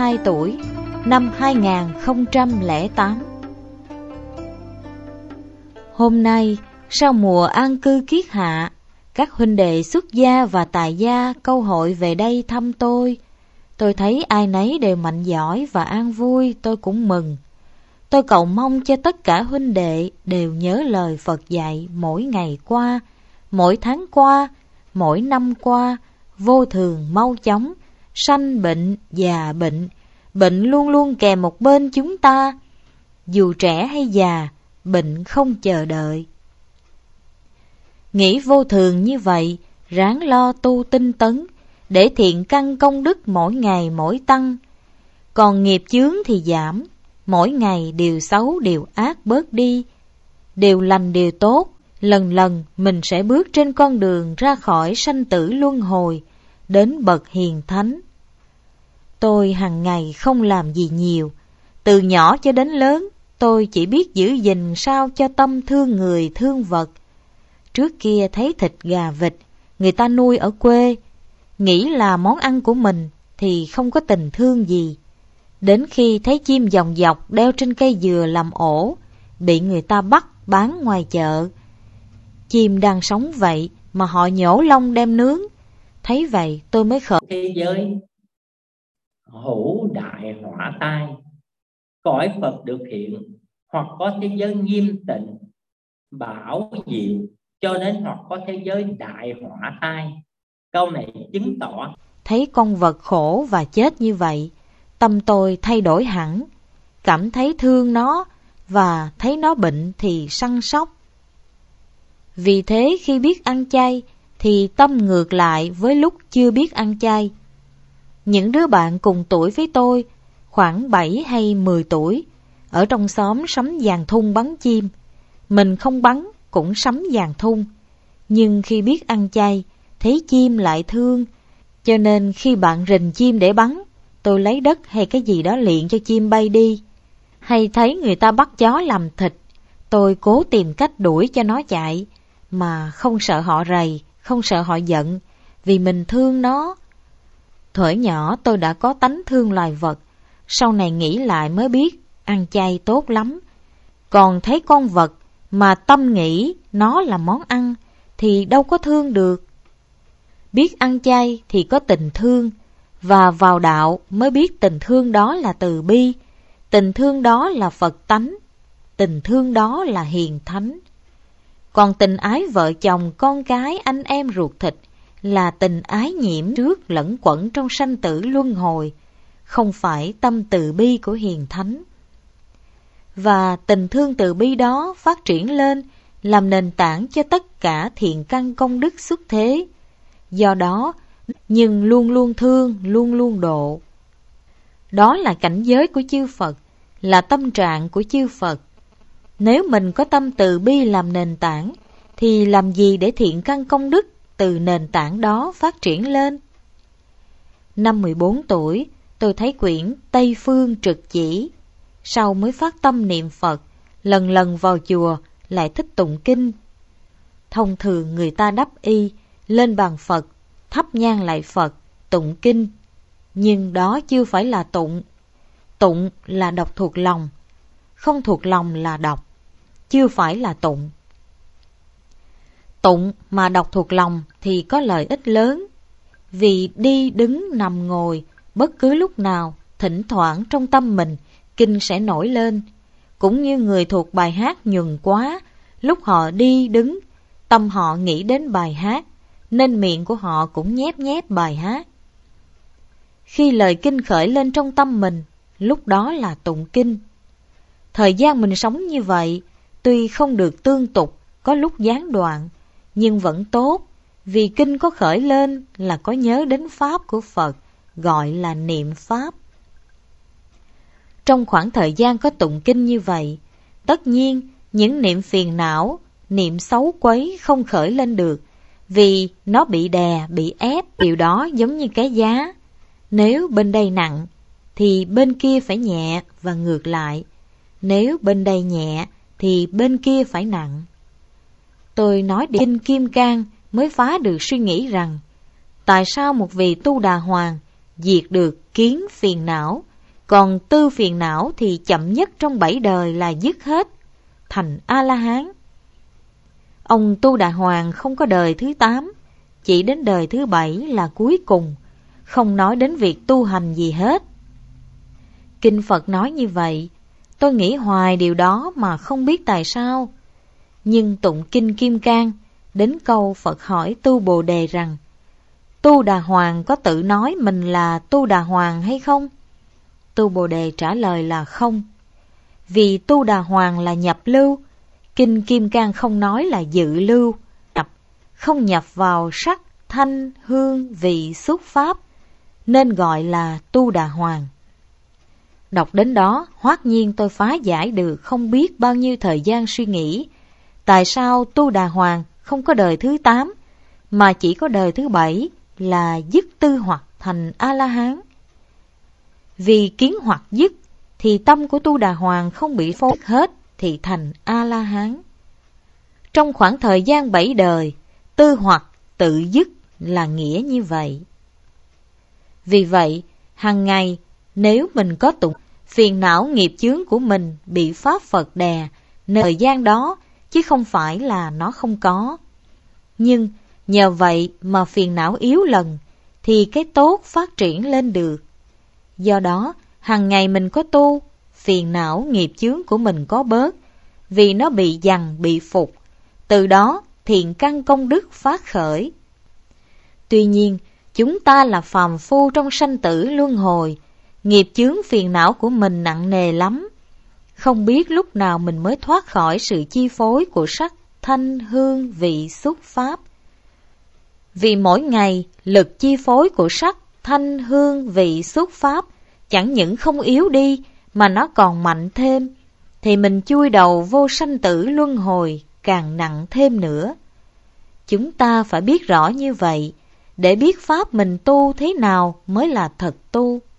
22 tuổi, năm 2008. Hôm nay, sau mùa an cư kiết hạ, các huynh đệ xuất gia và tại gia câu hội về đây thăm tôi. Tôi thấy ai nấy đều mạnh giỏi và an vui, tôi cũng mừng. Tôi cầu mong cho tất cả huynh đệ đều nhớ lời Phật dạy mỗi ngày qua, mỗi tháng qua, mỗi năm qua, vô thường mau chóng, sanh bệnh, già bệnh, bệnh luôn luôn kèm một bên chúng ta. Dù trẻ hay già, bệnh không chờ đợi. Nghĩ vô thường như vậy, ráng lo tu tinh tấn, để thiện căn công đức mỗi ngày mỗi tăng. Còn nghiệp chướng thì giảm, mỗi ngày điều xấu điều ác bớt đi, điều lành điều tốt, lần lần mình sẽ bước trên con đường ra khỏi sanh tử luân hồi, đến bậc hiền thánh. Tôi hàng ngày không làm gì nhiều, từ nhỏ cho đến lớn, tôi chỉ biết giữ gìn sao cho tâm thương người thương vật. Trước kia thấy thịt gà vịt, người ta nuôi ở quê, nghĩ là món ăn của mình thì không có tình thương gì. Đến khi thấy chim dòng dọc đeo trên cây dừa làm ổ, bị người ta bắt bán ngoài chợ. Chim đang sống vậy mà họ nhổ lông đem nướng. Thấy vậy tôi mới khởi thế giới hữu đại hỏa tai, cõi Phật được hiện, hoặc có thế giới nghiêm tịnh bảo diệu, cho nên hoặc có thế giới đại hỏa tai. Câu này chứng tỏ thấy con vật khổ và chết như vậy, tâm tôi thay đổi hẳn, cảm thấy thương nó và thấy nó bệnh thì săn sóc. Vì thế khi biết ăn chay thì tâm ngược lại với lúc chưa biết ăn chay. Những đứa bạn cùng tuổi với tôi, khoảng 7 hay 10 tuổi, ở trong xóm sắm giàn thun bắn chim. Mình không bắn cũng sắm giàn thun, nhưng khi biết ăn chay, thấy chim lại thương, cho nên khi bạn rình chim để bắn, tôi lấy đất hay cái gì đó liệng cho chim bay đi. Hay thấy người ta bắt chó làm thịt, tôi cố tìm cách đuổi cho nó chạy, mà không sợ họ rầy, không sợ họ giận, vì mình thương nó. Thuở nhỏ tôi đã có tánh thương loài vật, sau này nghĩ lại mới biết ăn chay tốt lắm. Còn thấy con vật mà tâm nghĩ nó là món ăn thì đâu có thương được. Biết ăn chay thì có tình thương, và vào đạo mới biết tình thương đó là từ bi, tình thương đó là Phật tánh, tình thương đó là hiền thánh. Còn tình ái vợ chồng, con cái, anh em ruột thịt là tình ái nhiễm trước lẫn quẩn trong sanh tử luân hồi, không phải tâm từ bi của hiền thánh. Và tình thương từ bi đó phát triển lên làm nền tảng cho tất cả thiện căn công đức xuất thế. Do đó, nhưng luôn luôn thương, luôn luôn độ. Đó là cảnh giới của chư Phật, là tâm trạng của chư Phật. Nếu mình có tâm từ bi làm nền tảng, thì làm gì để thiện căn công đức từ nền tảng đó phát triển lên? Năm 14 tuổi, tôi thấy quyển Tây Phương Trực Chỉ. Sau mới phát tâm niệm Phật, lần lần vào chùa lại thích tụng kinh. Thông thường người ta đắp y, lên bàn Phật, thắp nhang lại Phật, tụng kinh. Nhưng đó chưa phải là tụng. Tụng là đọc thuộc lòng, không thuộc lòng là đọc, chưa phải là tụng. Tụng mà đọc thuộc lòng thì có lợi ích lớn, vì đi đứng nằm ngồi, bất cứ lúc nào, thỉnh thoảng trong tâm mình, kinh sẽ nổi lên. Cũng như người thuộc bài hát nhuần quá, lúc họ đi đứng, tâm họ nghĩ đến bài hát, nên miệng của họ cũng nhép nhép bài hát. Khi lời kinh khởi lên trong tâm mình, lúc đó là tụng kinh. Thời gian mình sống như vậy, tuy không được tương tục, có lúc gián đoạn, nhưng vẫn tốt, vì kinh có khởi lên là có nhớ đến Pháp của Phật, gọi là niệm Pháp. Trong khoảng thời gian có tụng kinh như vậy, tất nhiên những niệm phiền não, niệm xấu quấy không khởi lên được, vì nó bị đè, bị ép. Điều đó giống như cái giá. Nếu bên đây nặng, thì bên kia phải nhẹ và ngược lại. Nếu bên đây nhẹ, thì bên kia phải nặng. Tôi nói đến Kinh Kim Cang mới phá được suy nghĩ rằng, tại sao một vị Tu Đà Hoàng diệt được kiến phiền não, Còn tư phiền não thì chậm nhất trong 7 đời là dứt hết, thành A-la-hán. Ông Tu Đà Hoàng không có đời thứ 8, chỉ đến đời thứ 7 là cuối cùng, không nói đến việc tu hành gì hết. Kinh Phật nói như vậy, tôi nghĩ hoài điều đó mà không biết tại sao. Nhưng tụng Kinh Kim Cang, đến câu Phật hỏi Tu Bồ Đề rằng, Tu Đà Hoàng có tự nói mình là Tu Đà Hoàng hay không? Tu Bồ Đề trả lời là không. Vì Tu Đà Hoàng là nhập lưu, Kinh Kim Cang không nói là dự lưu, không nhập vào sắc, thanh, hương, vị, xúc pháp, nên gọi là Tu Đà Hoàng. Đọc đến đó, hoát nhiên tôi phá giải được không biết bao nhiêu thời gian suy nghĩ, tại sao Tu Đà Hoàng không có đời thứ 8, mà chỉ có đời thứ 7 là dứt tư hoặc thành A-la-hán. Vì kiến hoặc dứt, thì tâm của Tu Đà Hoàng không bị phối hết, thì thành A-la-hán. Trong khoảng thời gian 7 đời, tư hoặc tự dứt là nghĩa như vậy. Vì vậy, hàng ngày, nếu mình có tụng, phiền não nghiệp chướng của mình bị Pháp Phật đè, thời gian đó, chứ không phải là nó không có. Nhưng nhờ vậy mà phiền não yếu lần, thì cái tốt phát triển lên được. Do đó, hàng ngày mình có tu, phiền não nghiệp chướng của mình có bớt, vì nó bị giằng, bị phục. Từ đó, thiện căn công đức phát khởi. Tuy nhiên, chúng ta là phàm phu trong sanh tử luân hồi, nghiệp chướng phiền não của mình nặng nề lắm. Không biết lúc nào mình mới thoát khỏi sự chi phối của sắc, thanh, hương, vị, xúc, pháp. Vì mỗi ngày, lực chi phối của sắc, thanh, hương, vị, xúc, pháp chẳng những không yếu đi, mà nó còn mạnh thêm, thì mình chui đầu vô sanh tử luân hồi càng nặng thêm nữa. Chúng ta phải biết rõ như vậy, để biết pháp mình tu thế nào mới là thật tu.